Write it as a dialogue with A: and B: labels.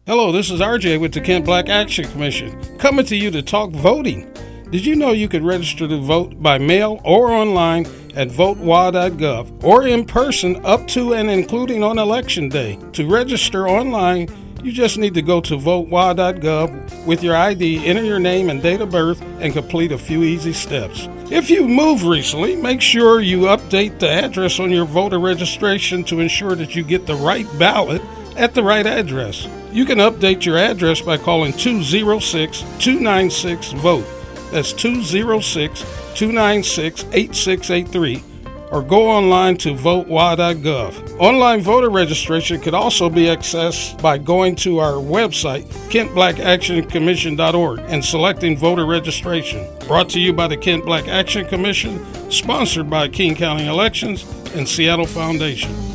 A: Hello, this is RJ with the Kent Black Action Commission, coming to you to talk voting. Did you know you could register to vote by mail or online at votewa.gov or in person up to and including on Election Day? To register online, you just need to go to votewa.gov with your ID, enter your name and date of birth, and complete a few easy steps. If you moved recently, make sure you update the address on your voter registration to ensure that you get the right ballot at the right address. You can update your address by calling 206-296-VOTE. That's 206-296-8683. Or go online to votewa.gov. Online voter registration could also be accessed by going to our website, KentBlackActionCommission.org, and selecting voter registration. Brought to you by the Kent Black Action Commission, sponsored by King County Elections and Seattle Foundation.